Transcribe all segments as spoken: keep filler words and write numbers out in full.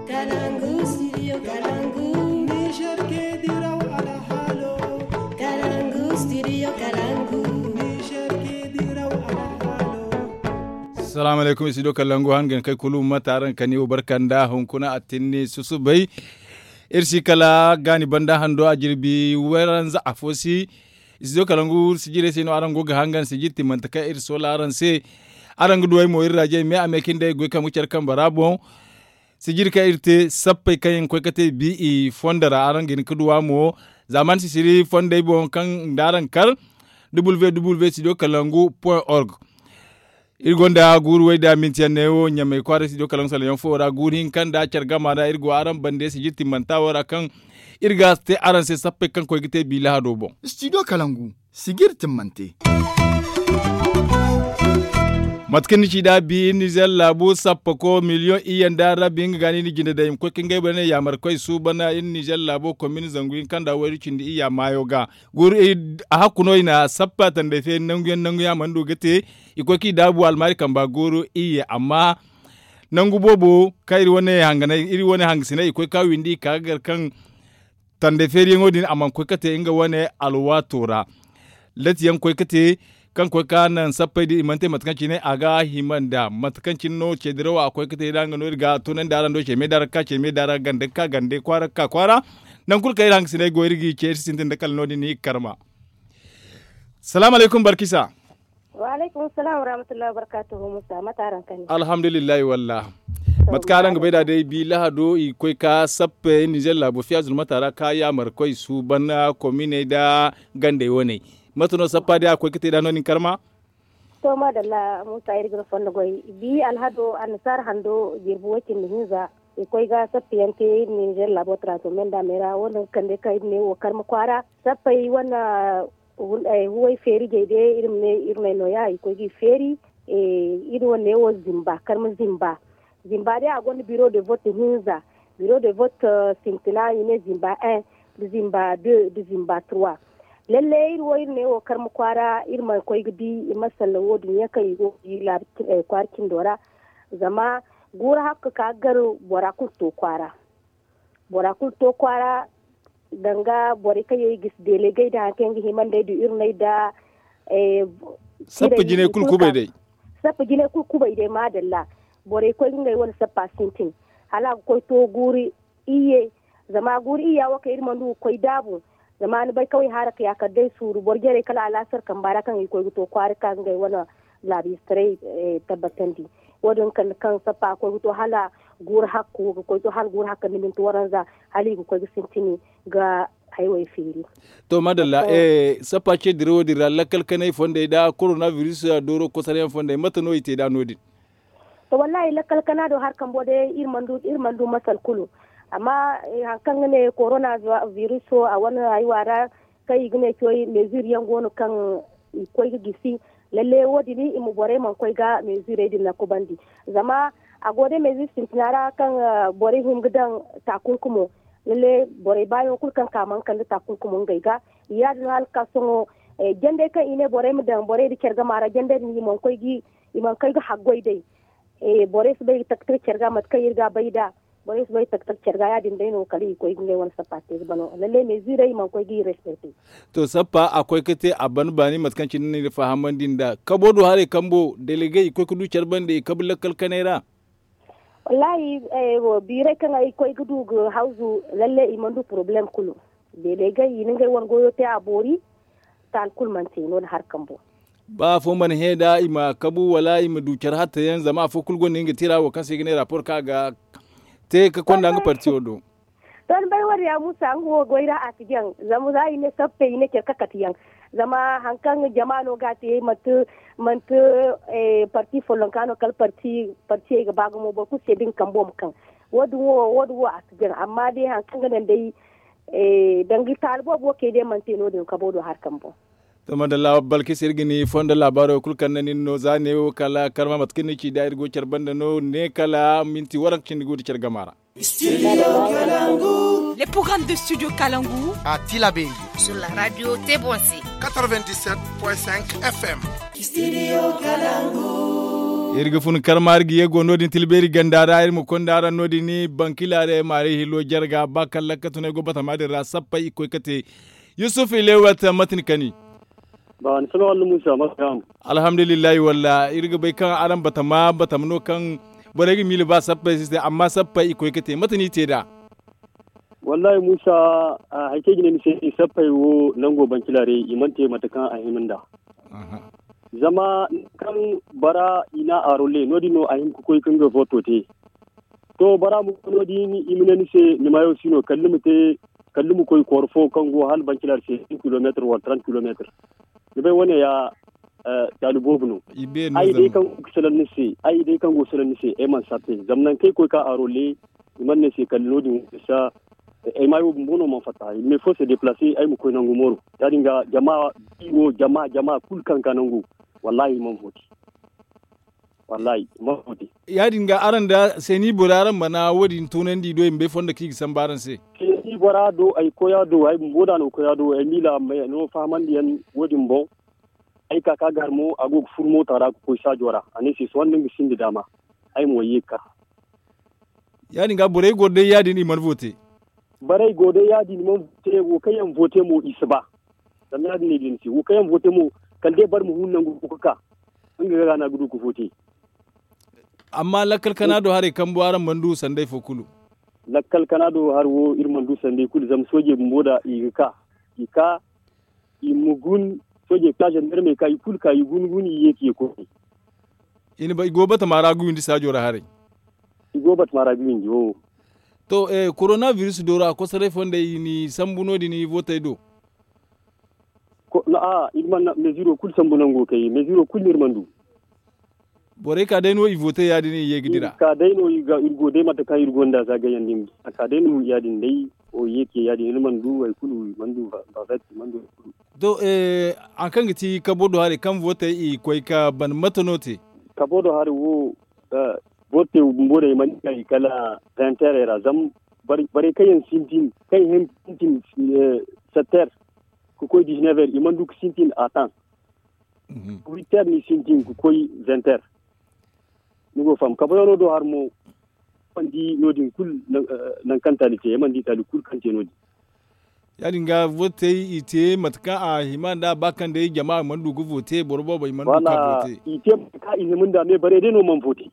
Kalangu, studio Kalangu. Niger ke diraw ala halo. Kalangu, studio Kalangu. Niger ke diraw ala halo. Assalamu alaikum studio Kalangu hangen kai kulum mataran kani barkanda hunkuna atinni susubai. Irsi kala gani banda hando ajirbi weranza afosi. Studio Kalangu sijire sino arango ga hangan sijiti mantaka irsola aran se arango duwai mo irraje me amekin dai goy kamu cerkan barabon sijirka irte sappay kayen koy kate bi i fondara arangin kuduwa mo zaman sisiri fonday bon kan daran kar w w w studio kalangu point org irgonda guru wayda mintianewo nyame kware studio kalangu sala yon fora gurin kan da cergama da irgo aran bande sijiti mantawara kan irga te aran se sappe kan koy gite bi la do bon studio kalangu sigir timmante matkan ci da bi nizel labo sappa ko million iyan da rabin gani ni ginde da im ko kinga bane ya mar koy su bana in nizel labo commune zanguin kan da wari cindi iya mayoga gur a hakuno ina sappa tan da fe nanguyen nangu ya mando gate iko ki dabu almari kan ba goro iya amma nangu bobo kairi wone hangana iri wone hangsina iko ka windi ka gar kan tande feri ngodin amman koy kate inga wane alwatora lati yan koy kate kan koy kanan sappai di imante matkanci ne aga himanda matkancin no ce dirawa akwai kate danga no irga tunan daran do ce me dara ka ce me dara gande ka gande kwara ka kwara nan kul kai hangsi ne go irgi ce sintin da kal nodi ni karma. Assalamu alaikum barkisa. Wa alaikum assalam wa rahmatullahi wa barakatuhu musa mataran kan alhamdulillah wallah matkaran ga baida dai bi lahado i koy ka sappe Niger labo fiazul matara ka ya mar koy su bana komine da gande wone matuno sappa da akwai kite da nonin karma to madalla musa irgir fondo goy bi alhado ansar hando jirbu wakin hinza e koy ga sappiyante Niger labo trato menda mera wannan kande kai ne wo karma kwara sappai wana huwai feri jede irin ne irin no ya koy gi feri e irin ne wo zimba karma zimba zimba da agon bureau de vote hinza bureau de vote sintina ne zimba un zimba deux zimba trois lalle irwo ne o karmu kwara irma koy gidi masalla wodin ya kai go ila kwarkin dora zama gura hakka ka garu bora to kwara bora to kwara danga bore kai gis delegate da kan gi himande du irnai da eh sappa jine kulkubai dai sappa jine kulkubai dai madalla bore koy ngai won sappa sintin hala koy to guri iye zama guri iya wa kai irma du koy dabu zamani bai kawai haraka ya kaddai suru borgere kala alasar kan bara kan iko to kwari kan gai wana labi straight tabbatan di wadon kan kan sapa ko to hala gur hakku ko to hal gur hakka min to waranza hali ko sintini ga highway firi to madalla eh sapa ce diro dira lakal kanai fonde da coronavirus doro ko sare fonde mata no ite da nodi to wallahi lakal kana do har kan bode irmandu irmandu masal kulu amma hankan ne corona virus a wani rayuwa kai gine koyi mesure yan gonu kan koyi gisi lalle wodi ni imu bore man koyi ga mesure din na kubandi zama a gode mesure sintinara kan bore hum gidan takunkumo lalle bore bayo kulkan kaman kan takunkumo gaiga ya din halka songo jende kan ine bore mu dan bore di kerga mara jende ni man koyi gi iman kai ga haggoi dai e bore su bai taktir kerga mat kai irga baida bore su bai taktar cerga ya din dai no kali ko ingai wani sapate bano lalle me zirai man ko gi respecte to sappa akwai kate aban bani matkancin ne da fahaman din da kabodo hare kambo delegate ko kudu cerban da kabla kalkanera wallahi eh wo bire kan ai ko gudu go hauzu lalle imandu problem kulu delegate yin ngai won goyo te abori tal kulman te no har kambo ba fo man heda ima kabu wala ima ducar hatta yan zama fo kulgon ne tira wa kase gine rapport kaga te ka konda nga parti odo don bai wari ya musa ngo goira atiyan zamu zai ne sappe ne ke kakatiyan zama hankan jama'ano gate matu mantu eh parti folonkano kal parti parti ga bago mo ku se din kambo kan wodu wodu atiyan amma dai hankan nan dai eh dangi talbo bo ke dai manteno din kabodo har kambo tama da la balki sirgini fonda labaro kulkan nan no zane o kala karma matkini ci dair go charbanda no ne kala minti warak ci ndigo di chargamara Studio Kalangu. Les programmes de Studio Kalangu à Tilabé sur la radio Tebonsi quatre-vingt-dix-sept point cinq F M. Studio Kalangu. irga fun karmar gi yego nodin tilberi gandara ir mu kondara nodin ni bankilare mare hilo jarga bakal lakatune go bata madira sappa iko kate Yusuf ilewata matin kani ba ni sama wallu Musa makam alhamdulillah walla irga bai kan aran bata ma bata mno kan boregi mil ba sappa siste amma sappa iko kate matini teda wallahi Musa haike gine ni sai sappa wo nango bankilare imante matakan a himinda zama kan bara ina arole nodi no ahim ko koy kanga voto te to bara mu nodi ni imine ni se ni mayo sino kallumu te kallumu koy korfo kango hal bankilar se kilometer wa trente kilometer ni be wone ya talu bobno ay de kan kusalan ni se ay de kan go salan ni se e man satte zamnan kai koy ka arole man ne se kallodi sa e mayo mbono man fata il me faut se déplacer ay mu koy nangu moro tadinga jamaa biwo jamaa jamaa kul kan kanangu wallahi man foti wallahi man foti ya dinga aran da seni buraran bana wodin tunan di do imbe fonda kigi sambaran se seni borado ay koya do ay boda no koya do ay mila me no famandi yan wodin bon ay ka ka garmo ago furmo tara ko sa jora ani si so ndin sindi dama ay mo yeka ya dinga bore gode ya dini man vote bare gode ya dini man vote wo kayan vote mo isba dan ya dini din si wo kayan vote mo kalde bar mu hunnan kuka an ga gana gudu ku foti amma lakkal kanado hare kan buaran mandu sandai fokulu lakkal kanado har wo irman du sandai kul zam soje mboda ika ika imugun soje plaje nderme kai kul kai gungun yake ko ini ba igobata maragu indi sajora hare igobata maragu indi o to eh coronavirus dora ko sare fonde ni sambuno dini vote do ko na a irman na mesure kul sambunango kai mesure kul irmandu bore ka dai no i vote ya dini yegidira ka dai no ga irgo dai mata kai irgo nda zaga yandim ka dai no ya din dai o yake ya din irmandu ai kulu mandu ba ba mandu to eh akan giti ka bodo hare kan vote i koi ka ban matanote ka bodo hare wo vote mbore man kai kala rentere razam bari bari kayen sintin kai hem sintin setter ku koy dix-neuf heures iman duk sintin à temps huit heures ni sintin ku koy vingt heures nugo fam ka boyo do harmo pandi nodin kul nan kantalite man di tali kul kante nodi ya dinga vote ite matka a himanda bakan da jama'a man dugu vote borbo bai man duka vote ite ka ine mun da me bare de no man vote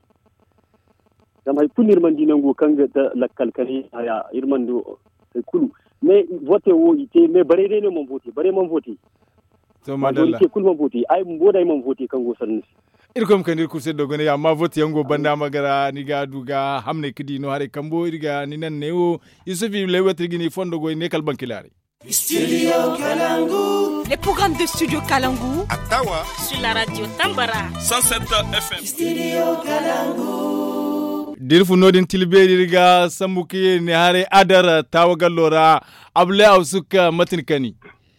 dam hay kunir man dinango kanga da lakkal kare aya irman do kulu mais vote wo ite mais bare de no man vote bare man vote to madalla ite kul man vote ay mboda man vote kango sanni irkom kandir kurse dogone ya ma vote yango banda magara ni ga duga hamne kidi no hare kambo irga ni nan newo yusufi lewetri gini fondo go ne kalban kilare Studio Kalangu. Les programmes de Studio Kalangu à Tawa sur la radio Tambara cent sept F M. Studio Kalangu. Dirfu nodin tilberi riga sambuki ne hare adara tawagallora able ausuka matinkani.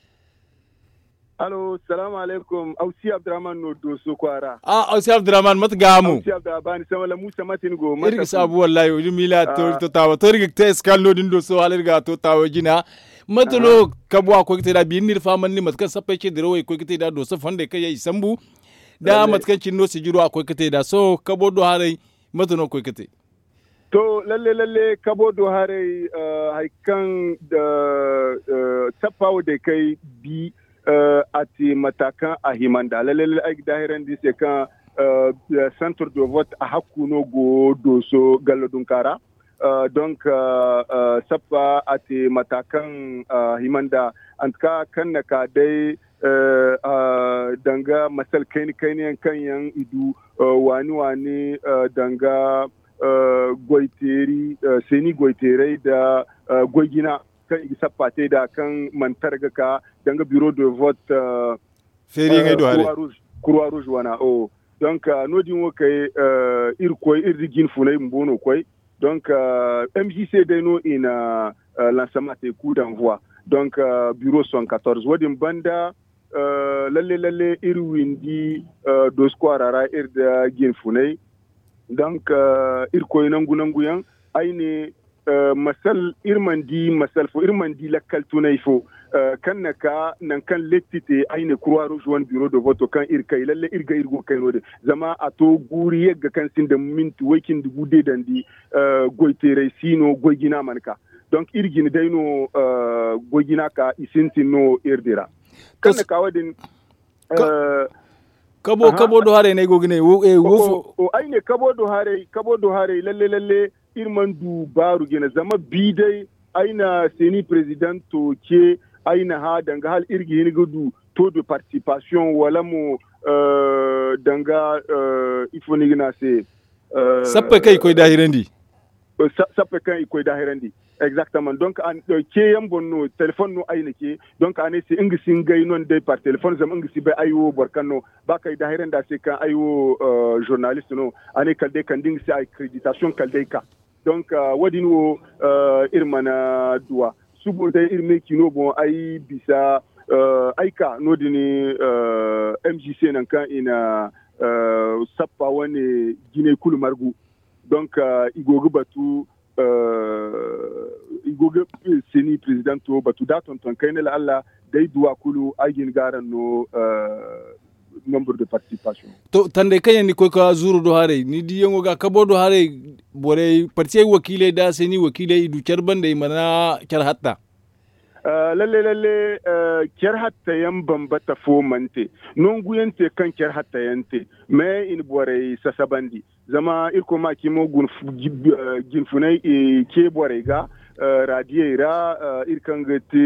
Allo, salam alaikum. Ausi Abdurrahman no doso kwara. Ah, Ausi Abdurrahman mat gamu. Ausi Abdurrahman sama la Musa matin go. Irga sabu wallahi uji mila to to tawa to riga te skal nodin doso halirga to tawa jina. Matalo kabwa ko kite da binir faman ni matkan sapece diro ko kite da doso fande kai isambu. Da matkan cinno si jiro akwai kite da so kabo do hare matano ko kite. To lalle lalle kabo do hare haikan da tapawo da kai bi ati matakan a himanda lalle ai dahiran di se kan centre de vote a hakuno go doso galodun kara donc sapa ati matakan himanda antka kan ka dai danga masal kaini kaini kan yan idu wani wani danga goiteri seni goiterei da goigina kan isa pate da kan mantarga ka danga bureau de vote feri ngai do hare croix rouge wana o donc no din wo kay ir koy ir digin funay mbono koy donc M J C de no in lancement de coup d'envoi donc bureau cent quatorze wodin banda lalle lalle ir windi do squarara ir da gin funay donc ir koy nangu nangu yan ayne Uh, masal irmandi masal fo irmandi lakkal tunay fo kan na ka nan kan lettite aine croix rouge wan bureau de vote kan ir kai lalle irga irgo kai no de zama a to guri yegga kan sin da mintu wakin du gude dandi goitere sino goigina manka donc irgin dayno goigina ka isintino irdira kan na ka wadin kabo kabo do hare ne gogine wo e wo o aine kabo do hare kabo do hare lalle lalle irman du baru gina zama bidai aina seni president to ke aina ha danga hal irgi hin gudu to de participation wala mu danga ifoni gina se sappe kai koy dahirandi sappe kai koy dahirandi exactement donc an ke yam bonno telephone no aina ke donc ane se ingi singay non de par telephone zam ingi sibe ayo borkano ba kai dahiranda se kan ayo journaliste no ane kalde kan ding se accréditation kalde ka donc wadin wo irmana duwa subo da irme kino bon ai bisa aika no dini M J C nan kan ina sappa wani gine kulu margu donc igogo batu igogo seni president to batu da ton ton kai ne la Allah dai duwa kulu agin garan no nombre de participation to tande kayen ni ko ka zuru do hare ni di yango ga kabo do hare bore parti wakile da seni wakile idu charbande mana char hatta uh, lalle lalle uh, char hatta yan bambata fo mante non guyente kan char hatta yante me in bore sasabandi zama irko ma kimo gun gin funai e ke bore ga uh, radiera uh, irkan gate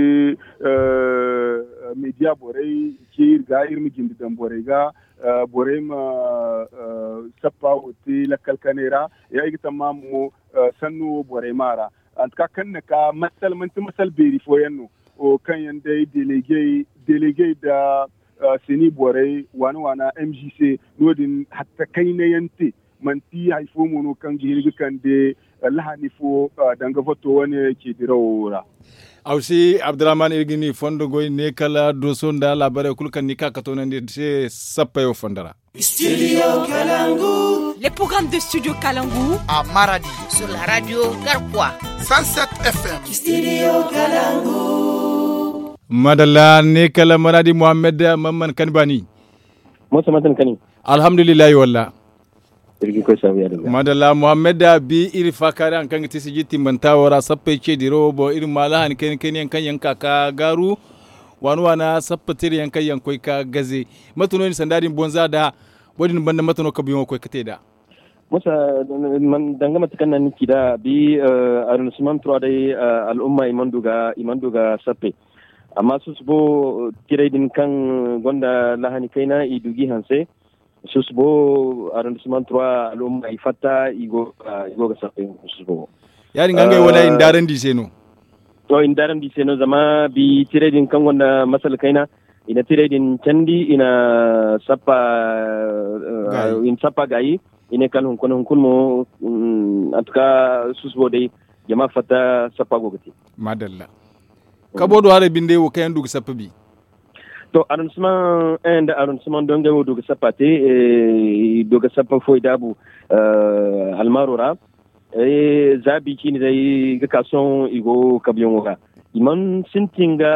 uh, media bore ke irga irmi gindi dan bore ga uh, bore ma uh, sappa wote la kalkanera ya igita mamu uh, sannu bore mara antka kanna ka masal manti masal beri foyanno o kan yande delege delege da uh, seni bore wana wana M J C nodin hatta kaina yante manti haifo mono kan gihirgi kan de lahani fo uh, danga voto wani ke dirawora awsi Abdurrahman irgini fondo goy ne kala do sonda la bare kulkan ni kaka to nande se sappayo fondara Studio Kalangu. Les programmes de Studio Kalangu à Maradi sur la radio Garquois cent sept F M. Studio Kalangu. madalla ne kala Maradi Mohamed Mamman Kanbani Musa matan kani alhamdulillah walla irgi ko sabiya da madalla Mohamed bi iri fakare an kan tisi jiti mantawara sappe ce diro bo iri malahan ken ken kan yanka ka garu wani wana sappatir yankan yankoi ka gaze matuno ni sandadin bonza da bodin banda matuno ka biyo ko kate da Musa man danga matakan nan kida bi arrondissement trois dai al'umma imanduga imanduga sappe amma su bo tiradin kan gonda lahani kaina idugi hanse susbo arrondissement trois al'umma ifata igo igo ga sappe susbo yari ngangai wala indaran di seno to indaran di seno zama bi tiradin kan gonda masal kaina ina tiradin candi ina sappa uh, in sappa gayi ina kan hun kun kun mo um, atuka susbo dai jama fata sappa gogati madalla kabo do hare binde wo kayan dug sappa bi to arrondissement un da arrondissement donge wo dug sappa te e dug sappa foi dabu uh, almarora e zabi kini dai ga kason igo kabiyon woga iman sintinga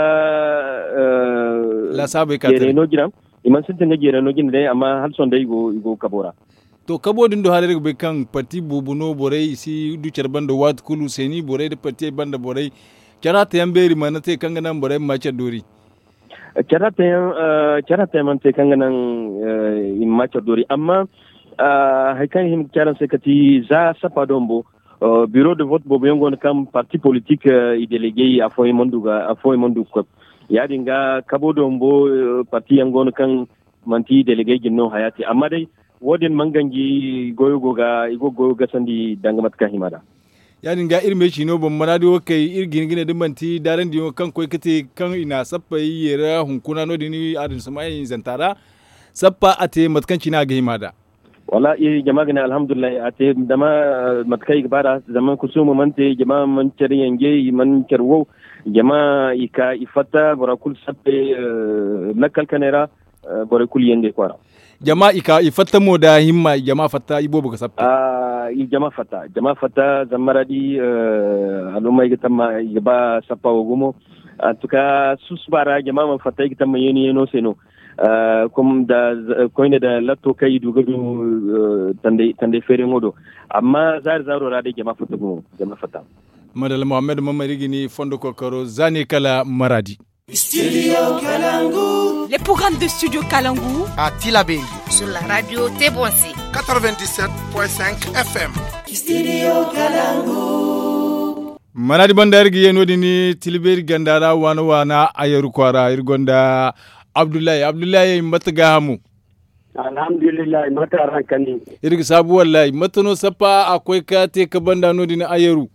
uh, la sabe ka tere no gira iman sintinga gira no gina dai amma hal son dai igo igo kabora to kabo din do hare be kan parti bubuno borai si du charbando wat kulu seni borai de parti banda borai charata yamberi manate kanga nan borai macha dori charata yan charata man te kanga nan in macha dori amma haikan him charan sekati za sapa dombo Uh, bureau de vote bobo yongo kam parti politique uh, i délégué a foy monduga a foy monduga ya dinga kabodo mbo uh, parti yango kan manti délégué ginno hayati amma dai wodin mangangi goyo goga igo goyo gasandi dangamat ka himada ya dinga irme chino bon manadi okay irgin gine dum manti daran diyo kan koy kete kan ina sappa yera hunkuna no dini adin samay zantara sappa ate matkan china ga himada wala i jama gane alhamdulillah ate dama matkai gbara zaman kusumu mante jama man cari yange man cerwo jama ika ifata borakul sappe nakal kanera borakul yenge kwara jama ika ifata mo da himma jama fata ibo buga sappe ah i jama fata jama fata zamaradi alumma igata ma igba sappa ogumo atuka susbara jama man fatai kitan man yeni no seno comme da koine da latto kai dugadu tande tande fere modo amma zar zaro rade jama fatugo jama fata madal Mohamed Mamari Gini Fondo Kokoro Zani Kala Maradi. Studio Kalangu. Les programmes de Studio Kalangu à Tilabéri sur la radio Tebonsi quatre-vingt-dix-sept point cinq F M. Studio Kalangu. Maradi bandar gi yenodi ni Tilabéri gandara wana wana ayaru kwara irgonda Abdullahi Abdullahi mataga hamu. Alhamdulillah mata rankani. Irgi sabu wallahi matano sapa akwai ka te ka banda nodi ni ayaru.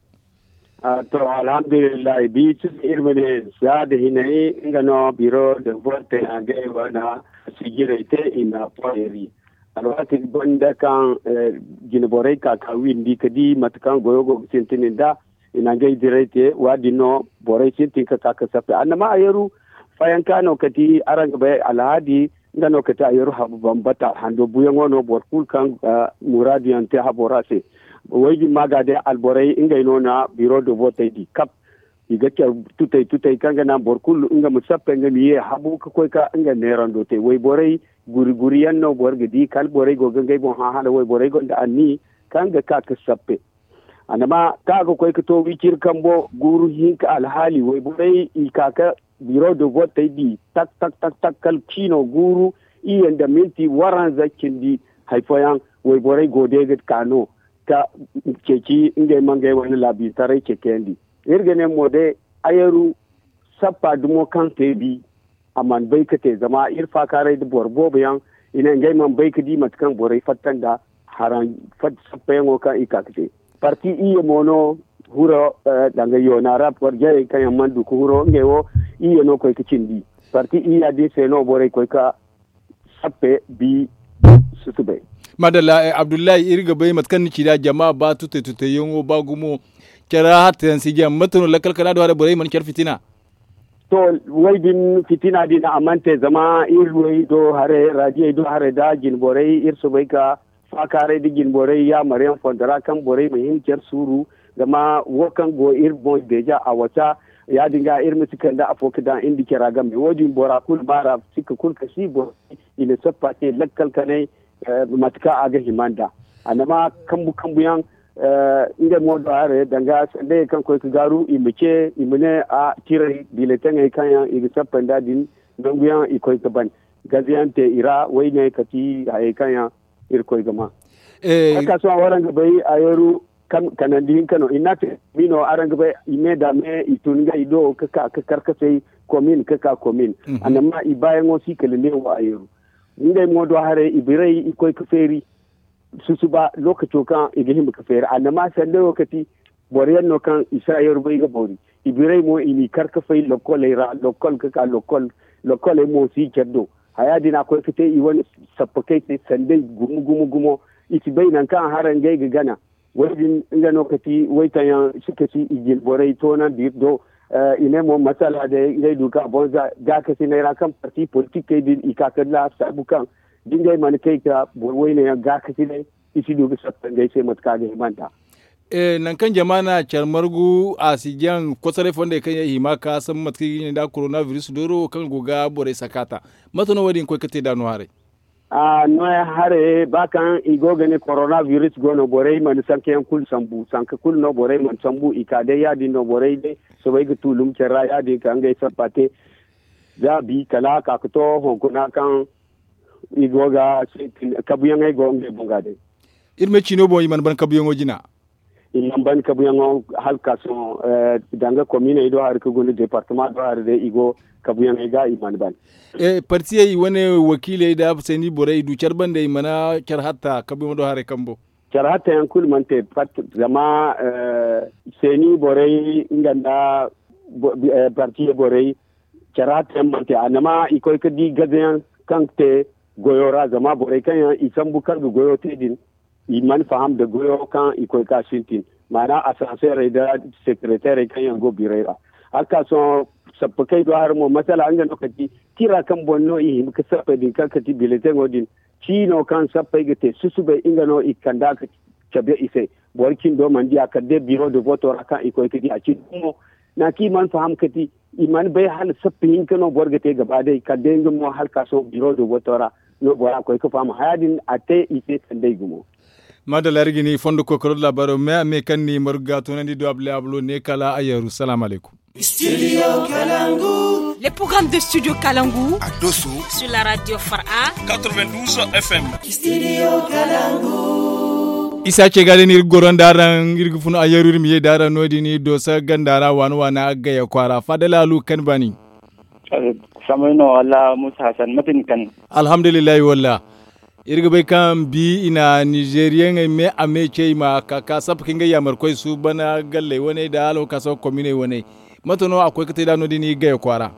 To alhamdulillah bi su irmene ya da hinai ngano biro da vote a ga wana sigirete ina poeri alwati bonda kan ginbore ka ka windi kadi matkan goyogo sintinin da ina ga direte wadi no bore sintin ka ka safe annama ayaru fayan kano kati aranga bai alhadi ngano kati ayaru habu bambata hando buyan wono borkul kan muradiyan te haborase waji magade alborai inga inona biro de vote di kap igake tutai tutai kanga na borkul inga musappe nga miye habu ka koy ka inga nerando te way borai guri guri yanno borga di kal borai go ganga bon ha hala way borai gonda anni kanga ka ka sappe anama ka go koy ka to wicir kambo guru hinka alhali way borai ikaka biro de vote di tak tak tak tak kal kino guru iyanda minti waran zakindi haifoyan way borai go de kano ta ceci inda manga wani labi tarai kekendi irgane mode ayaru sappa dumo kan tebi aman bai ka te zama irfa kare da borbo bayan ina ngai man bai ka di matkan borai fattan da haran fat sappa yango kan ikakte parti iya mono huro danga yona rap warje kan man du huro ngewo iya no koy kicindi parti iya de se no borai koy ka sappe bi sutube madalla eh, Abdullahi irga bai matkan ni da jama'a ba tute tute yongo ba gumo kera hatta yan sigiya matano lakal kana da bare man kyar fitina to wai din fitina din amante zama irwai do hare radiye do hare da gin borai irsu bai ka fakare di gin borai ya maryam fondara kan borai mai hinkar suru zama wokan go irbo deja a wata ya dinga irmi sukan da afoka da indi kira ga mai wodin bora kul mara suka kul kasi bo ina sappa te lakkal kanai matuka aga himanda anama kambu kambu yan inda mo do are danga sande kan ko garu imike imune a tire biletan ay kan yan igi sapanda din dangu yan ikoy kaban gaziyante ira wayne kati ay kan yan ir koy gama eh aka so waran ga bai ayoru kan kanandin kano inate mino aranga bai ime da me itunga ido kaka karkasai komin kaka komin anama ibayan osi kalene wa ayoru inda mo do hare ibirai ikoy kaferi susuba lokacin kan igihim kaferi annama sande wakati boriyan no kan isra'il bai ga bori ibirai mo ini karkafai lokol ra lokol kaka lokol lokol mo si keddo hayadi na koy kite i wani sappakai sai sande gumu gumu gumo iti bai nan kan haran gai ga gana wajin inda no kati waitan yan shikati igil borai to nan do ine mo masala da ya duka bonza ga ka sinai kan parti politique din ikakalla sabukan dingai man kai ka wai ne ga ka sinai isi duka sabban gai sai matka ga himanta eh nan kan jama'a charmargu asijan kosare fonde kan yi himaka san matki ne da coronavirus doro kan goga bore sakata matano wadin ko kate da no hare a no hare bakan igoga ne coronavirus gono bore man sanke kul sambu sanke kul no bore man sambu ikade ya din no bore de so bai gutulum cerra ya de kan ga sapate za bi kala ka to honkuna kan igoga kabuyan ai gonge bungade irme chino boy man ban kabuyan ojina in ban kabuyan halka so danga commune ido har ko gonu departement do har de igo kabuyan ga iman ban e parti yi wani wakile da seni borai du charban da mana char hatta kabuyan do har kambo char hatta yan kul man te pat zama seni borai inganda parti borai char hatta man te anama ikoy kadi gazen kan te goyora zama borai kan isan bukar goyo te din iman faham da goyo kan ikoy ka shintin mana asansere da secretary kan yango birera haka so sapkai do har mo masala anga lokaci tira kan bonno i ka sappe din kan kati bilete godin chino kan sappe gete susube inga no ikanda ka chabe ise borkin do mandi aka de biro de vote kan ikoy kidi a ci mo na ki man faham kati iman bai hal sapin kano borgate gaba dai ka denga mo hal kaso biro do botora no bora ko ko fam hayadin ate ite tandai gumo madala rigini fondo ko ko labaro me me kan ni morga to nandi do able ablo ne kala ayaru salam alaikum. Studio Kalangu. Les programmes de Studio Kalangu à Dosso sur la radio Fara quatre-vingt-douze F M. Studio Kalangu. Isa ce gade ni goron daran irgu funu ayaru mi dara nodi ni do sa gandara wanu wana aga ya kwara fadala lu kan bani. Samoino Allah Musa Hassan matin kan. Alhamdulillah wallah. Irga bai kan bi ina Nigerian me ame ce ma kaka sap kinga ya markoi su bana galle wane da alo kaso commune wane. Matono akwai kate da nodi ni ga ya kwara.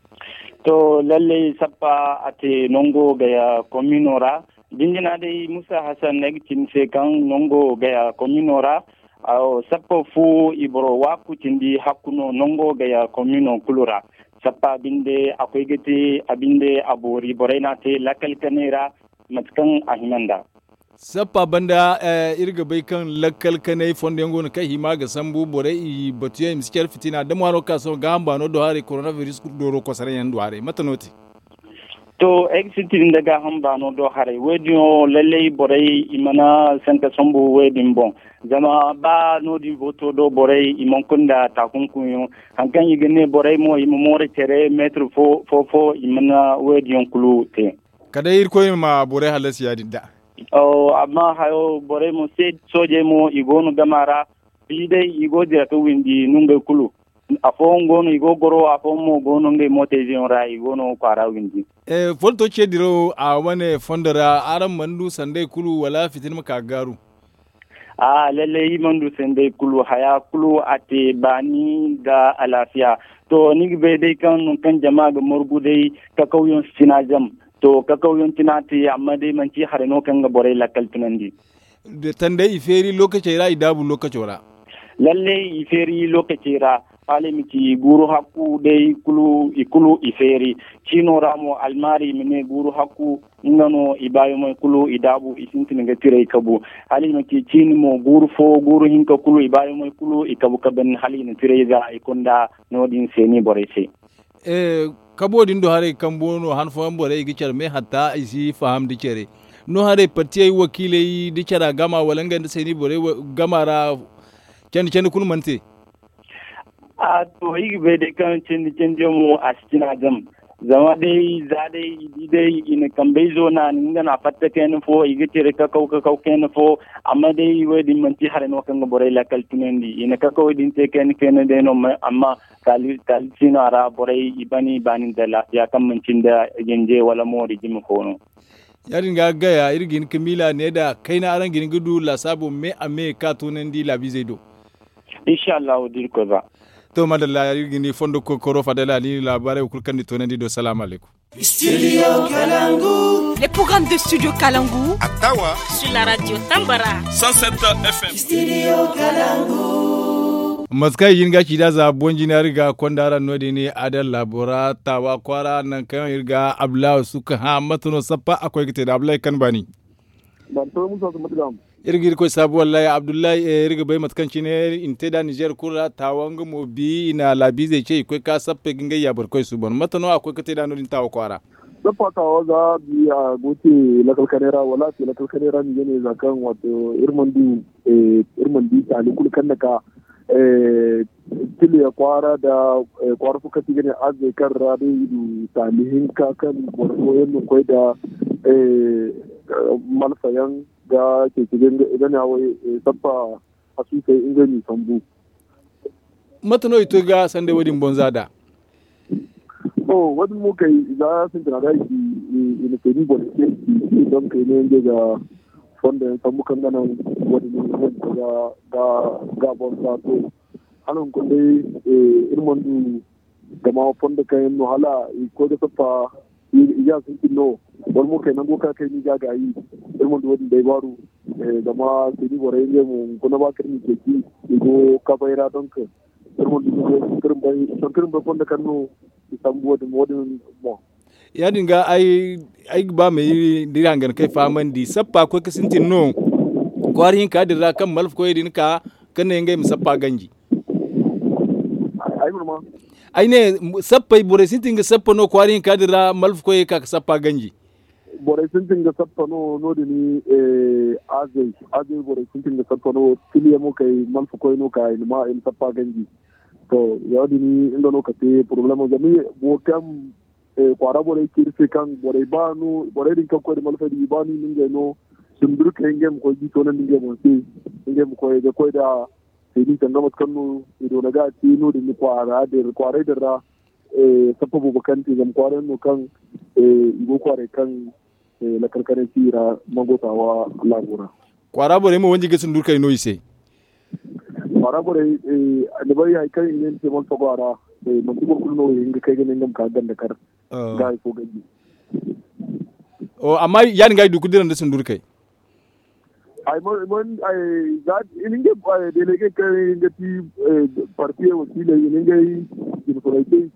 To lalle sappa ate nongo ga ya communora dingina dai Musa Hassan negtin se kan nongo ga ya communora aw sappo fu ibro waku tindi hakuno nongo ga ya communo kulura sappa binde akwai gete abinde abori borena te lakal kanera matkan ahimanda sappa banda irga bai kan lakal kanai fonde ngono kai hima ga sambu bore i batuye miskar fitina da maro kaso gamba no do hare coronavirus doro ko sare yan do hare matanoti to exitin daga hamba no do hare wedio lalle bore imana santa sambu wedin bon zama ba no di voto do bore imon kunda takunkun hankan yigene bore mo imore tere metro fo fo fo imana wedion kulu te kada ir koy ma bore halas ya dinda o amma hayo bore mo se soje mo igonu gamara bide igo dira to windi nunga kulu afo ngono igo goro afo mo gono nge motejion ra igono kwara windi eh volto che diro a wane fondara aran mandu sande kulu wala fitin maka garu a lalle yi mandu sande kulu haya kulu ate bani da alafiya to ni be dai kan kan jama'a ga morgu dai ka kauyon sinajam to ka kauyon tinati amma dai man ci hareno kan ga bore lakal tunandi de tande iferi lokaci ra idabu lokaci wala lalle iferi lokaci ra ale miti guru hakku dai kulu ikulu iferi chino ramo almari mine guru hakku ngano ibayo mo kulu idabu isintin ga tire kabu ale miti chini mo guru fo guru hinka kulu ibayo mo kulu ikabu kaben halin tire ga ikonda nodin seni borese eh kabodin do hare kambono han fo ambore gicer me hatta isi faham dicere no hare parti wakile dicera gama walanga seni bore gamara ken ken kul mante a to yi bai da kan cin cin mu a cikin azam zama dai za dai dai ina kan bai zo na ninga na fatta ken fo yi gitere ka kau ka kau ken fo amma dai wai din manti har no kan bore la kal tunendi ina ka kau din te ken ken de no amma kali kal sinara bore ibani bani da la ya kan mancin da genje wala mori jimi ko no yarin ga gaya irgin kamila ne da kaina aran gin gudu la sabo me ame ka tunendi la bizedo insha Allah dir ko ba to madalla yirgini fondo ko koro fadala ni labare ko kan to nandi do salam alaikum. Studio Kalangu. Les programmes de Studio Kalangu à Tawa sur la radio Tambara cent sept F M. Studio Kalangu. Maskai yin gaci da za bonji na riga kwandara nodi ne adal labora tawa kwara nan kan riga abla suka ha matuno sappa akwai kite da abla kan bani ban to musu su mutum irgir ko sabu wallahi abdullahi e riga bai matkanci ne inte da niger kura tawanga mo bi ina labi zai ce ko ka sappe ginga ya barkoi su bon matano akwai kate da nodin tawa kwara da fatawa za bi a gote lakal kanera wala ce lakal kanera ne ne zakan wato irmandu eh irmandi ali kul kannaka eh tili ya kwara da kwara fuka tigane azai kan rabi du talihin ka kan borko yan koi da eh malfayan da ke cikin idan ya wai sabba a su kai ingani sambu. Matano ito ga sande wadin bonzada. Oh, wadin mu kai za su tana da shi ina ke ni gwada ke don kai ne yanzu ga fonda ya samu kan ganan wadin mu ga ga ga bonza to halin kun dai irman du da ma fonda kai no hala ko da sabba ya sun kino wani mu kai nan goka kai ni ga gayi irman du wadin dai baro da ma sai ni bore ne mu kuna ba kirni ke ki go ka bayra don ka irman du kirin bai kirin bai fonda kan no sambo da modin mo ya dinga ai ai ba mai dirangan kai faman di sappa ko kisintin no kwarin ka dira kan malf ko idin ka kan ne ngai musappa ganji ai murma ai ne sappai bore sintinga sappa no kwarin kadira malf ko ka sappa ganji bore sintinga sappa no no dini eh azai azai bore sintinga sappa no tiliye mo kai malf ko no kai ma in sappa ganji to ya dini inda no ka te problema jami bo kam eh kwara bore kirse kan bore banu bore din kan ko de malfa di banu ninga no sundurka ingem ko ji to nan ninga mo sai ingem ko da ko da sai din tanga matkanno ido daga tino din kwara da kwara da ra eh sababu bakanti zam kwara no kan eh igo kwara kan la karkare tira mangotawa lagura kwara bore mo wonji gesun durkay no ise kwara bore eh da bai ai kai ne ce mon kwara eh mun ko kulno yin kai ganin ngam ka ganda kar ga ko gaji o amma yani ga duku diran da sun durkay ai mon mon ai ga ininge ai delege kai ngati parti wakile ininge din ko ai kai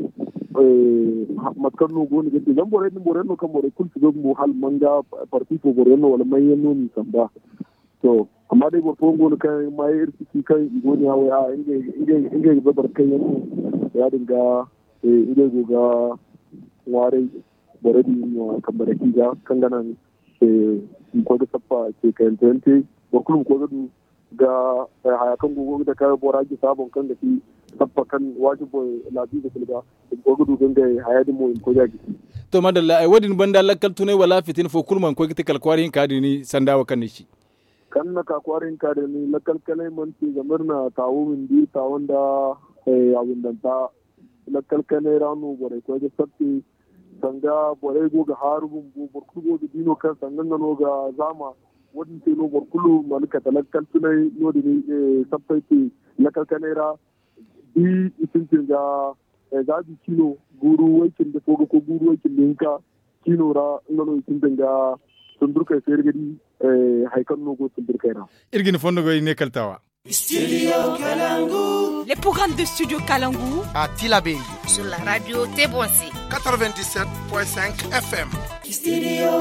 eh matkanno goni gati zan bore ni bore no kan bore kul su mu hal manga parti ko bore no wala mai yanno ni samba to amma dai bor fongo kai mai irki kai goni hawa a inge inge inge babar kai yanno ya dinga eh inge goga ware bore di no kan bare kiga kan ganan eh ko da sappa ke kan tente bor kulum ko gadu ga haya kan gogo da kai boraji sabon kan da fi sappa kan wajibo labi da kulga ko gudu ganga hayadi mo ko jaji to madalla ai wadin banda lakal tunai wala fitin fo kulman ko kiti kalkwarin kadini sandawa kan shi kan na kakwarin kadini lakal kalai man ci gamarna tawo min di tawon da eh abin dan ta lakal kalai ranu bore ko da sabti sanga bore go ga harbun bu burkugo da dino kan sangan no ga zama wadin ce no burkulu malaka talakkal tunai no di sabti lakal kalai ra bi itin ga zabi kino guru wakin da foga ko guru wakin da yinka kino ra ngano itin danga sundurka sai gadi haikan nogo sundurka ra irgin fondo go ne kaltawa Studio Kalangu. Les programmes de Studio Kalangu à Tilabé sur la radio Tebonsi quatre-vingt-dix-sept point cinq F M. Studio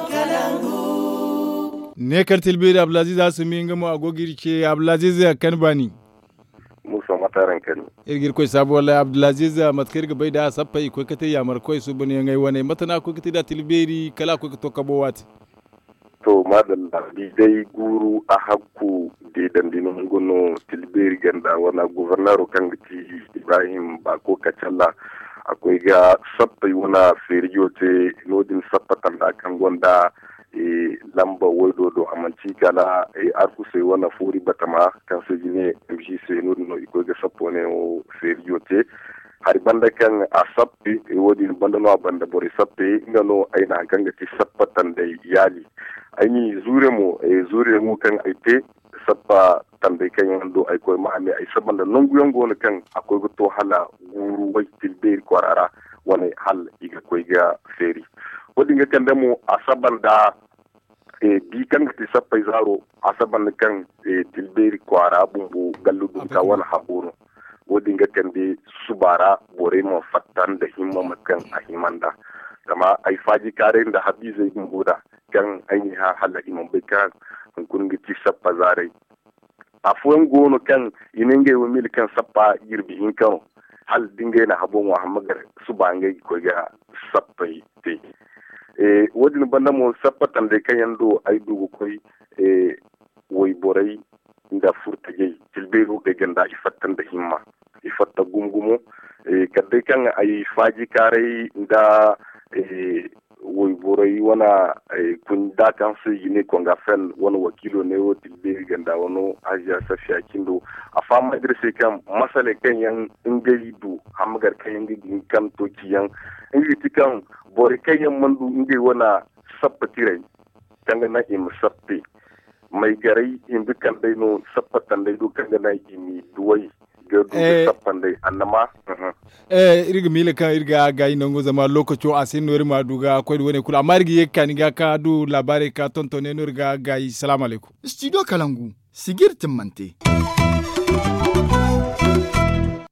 Kalangu. Ne kartil bi Abdulaziz Asumi ngamo agogirce Abdulaziz Kanbani. Musa mataran kan irgir koy sabo wala Abdulaziz matkir ga bayda sappai ko kate ya mar koy su bane ngai wane matana ko kate da tilberi kala ko to kabo wat to madalla bi dai guru a hakku de dandino ngono tilberi ganda wana governor kan ti Ibrahim Bako Kacalla akwai ga sappai wana feriyote nodin sappatan da kan gonda e lamba wodo do amanci kala e arkuse wana furi batama kan se jine mj se no no iko ga sapone o seriote hari banda kan a sappi e wodi banda no banda bori sappi ngano aina ganga ti sappatan dai yali ani zure mo e zure mo kan aite sappa tambe kan ando ay koy ma ame ay sabanda nongu yongo kan akoy go to hala guru way tilbe ko rara wana hal iga koy ga feri wodi nga kan demo asabanda e bi kan ti sappai zaro asabanda kan e tilberi kwara bumbu galludu ka wana haburo wodi nga kan de subara bore mo fattan da himma makan a himanda kama ai faji kare da habize gumbuda kan aini ha hala imam bekan kun ngi ti sappa zare afuwan gono kan inenge wo mil kan sappa yirbi in kan hal dinge na habon wa hamagar subange ko ga sappai te e wodin banda mo sappatan de kayando ay dugo koy e woy boray nda furta jey tilberu de ganda ifattan da himma ifatta gumgumo e kadde kan ay faji kare nda e woy boray wana e kun da kan se yine ko nga fen wana wakilo ne o tilberu ganda wono aja safiya kindo afama adresse kam masale kanyan ingay du hamagar kanyan gin kam to kiyan ingi tikan bore kayan mandu inge wana sappatirai kanga na im sappi mai garai indu kan dai no sappatan dai do kanga na imi duwai ga du sappan dai annama eh irga mile kan irga ga inongo zama lokaci asin nori maduga ko woni kula amma irga yekka ni ga ka du labare ka tontone nori ga ga assalamu alaikum Studio Kalangu sigir timmante